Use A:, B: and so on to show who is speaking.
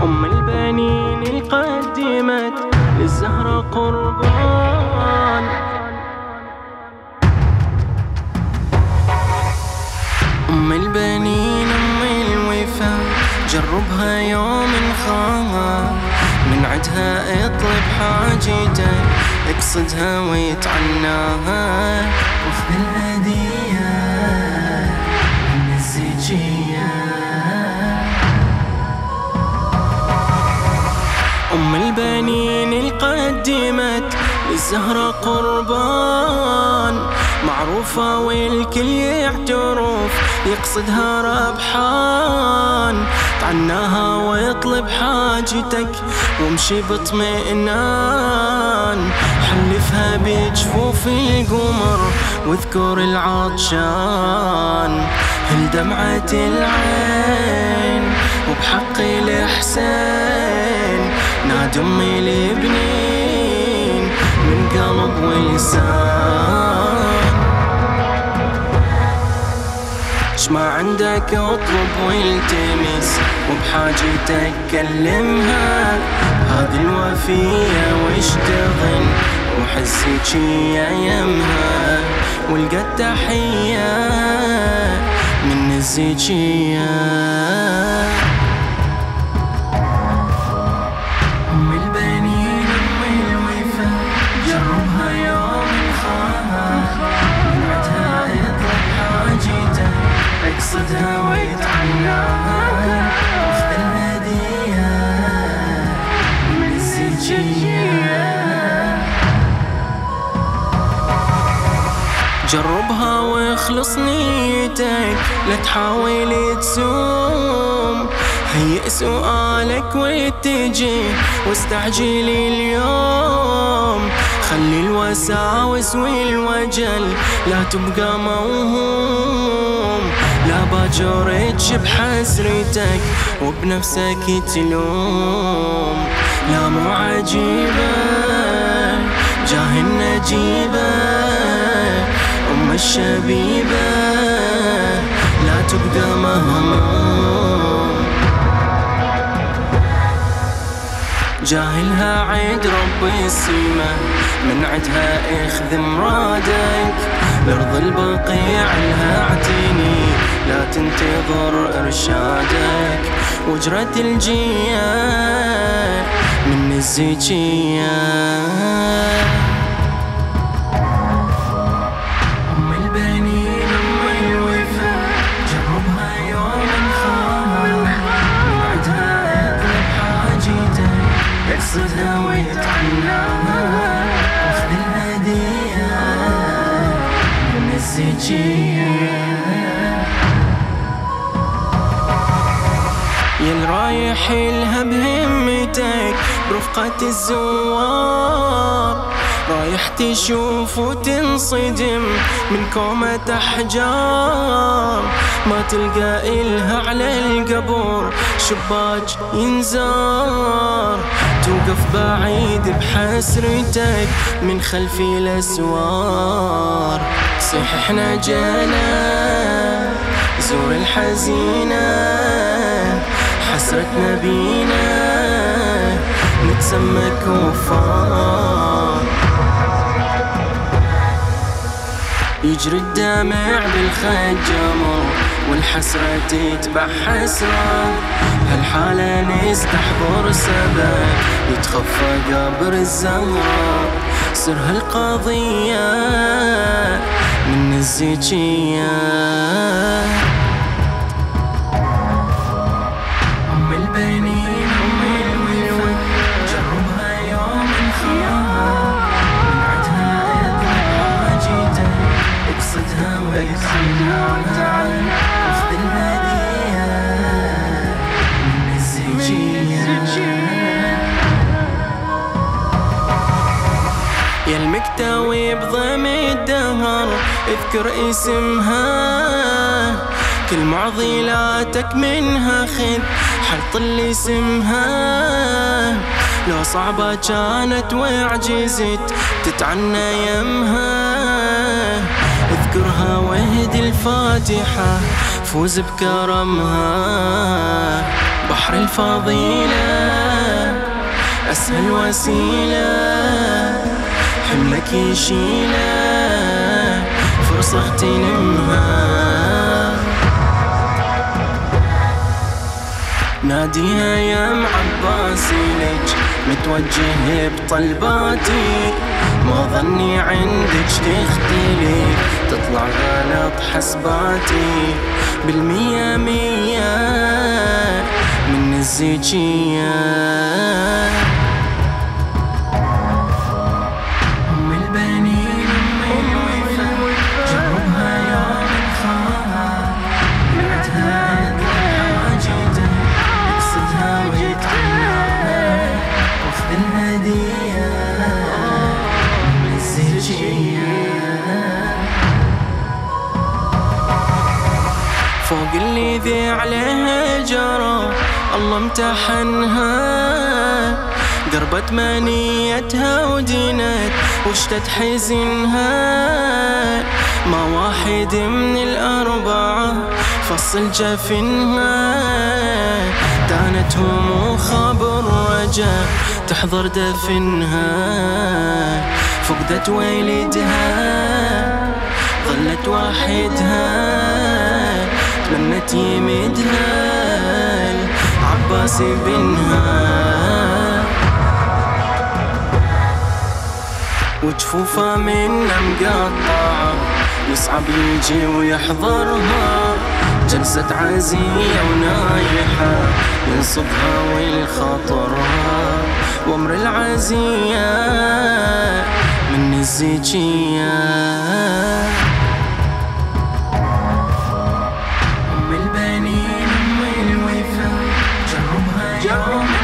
A: أم البنين اللي قدمت للزهرة قربان. أم البنين أم الوفا جربها يوم خاها، من عدها اطلب حاجتك اقصدها ويتعناها، وخذ الهدية من الزكية. أم البنين اللي قدمت للزهرة قربان، معروفة والكل يعترف يقصدها ربحان. تعناها واطلب حاجتك وامشي باطمئنان، حلفها بجفوف القمر واذكر العطشان. هل دمعة العين وبحق الإحسان نادي أمي البنين من قلب ولسان. شما عندك اطلب والتمس وبحاجتك كلمها، هذه الوفية واشتغل وحزكية يمها، والقى التحية من الزكية. أم البنين أم الوفا جربها يوم خاها، من عدها اطلب حاجتك اقصدها ويتعناها، وخذ الهدية من الزكية. جربها واخلص نيتك لا تحاول تسوم، هيئ سؤالك واتجه واستعجل اليوم. خلي الوساوس والوجل لا تبقى موهوم، لا باجر تشب حسرتك وبنفسك تلوم. لا مو عجيبة جاه النجيبة أم الشبيبة لا تبقى مهموم. جاهلها عيد رب السما، من عدها اخذ مرادك، لأرض البقيع لها اعتني لا تنتظر ارشادك، وجرة الجية من الزكية. أم البنين أم الوفا جربها يوم خاها، من عدها اطلب حاجتك اقصدها ويتعناها، وخذ الهدية من الزكية. يل رايح لها بهمتك برفقة الزوار، رايح تشوف وتنصدم من كومة أحجار، ما تلقى إلها على القبور شباك ينزار، توقف بعيد بحسرتك من خلف الأسوار. صيح احنا جانا زور الحزينة، حسرتنا بينا نتسمى كفار. يجري الدمع بالخد جمر والحسرة تتبع حسرة، هالحالة نستحضر سبب يتخفى قبر الزهرة، سر هالقضية من الزكية. أم البنين أم الوفا جربها يوم خاها، من عدها اطلب حاجتك اقصدها ويتعناها، وخذ الهدية من الزكية. يا المكتوي بضم الدهر اذكر اسمها، كل معضلاتك منها خذ حط اللي اسمها. لو صعبة كانت وعجزت تتعنى يمها، اذكرها واهدي الفاتحة فوز بكرمها. بحر الفضيلة أسهل وسيلة، حملك يشيله فرصة اغتنمها. ناديها يا معباسي لج متوجه بطلباتي، ما ظني عندك تختلف تطلع غلط حسباتي، بالمية مية من الزكية. أم البنين أم الوفا جربها يوم الخاها، بعدها حاجته اقصدها ويتعناها، واخذ الهدية من الزكية. فوق اللي ذي عليها جرى الله امتحنها، قربت منيتها ودينت واشتد حزنها، ما واحد من الأربعة فصل جفنها، دانت هموم خبر رجا تحضر دفنها، فقدت والدها ظلت وحدها، تمنت يمدها العباس بنها، وجفوفه منا مقطعة يصعب يجي ويحضرها، جلسة عزية ونايحة ينصبها ويخاطرها، وامر العزية من الزكية. أم البنين أم الوفا جربها يوم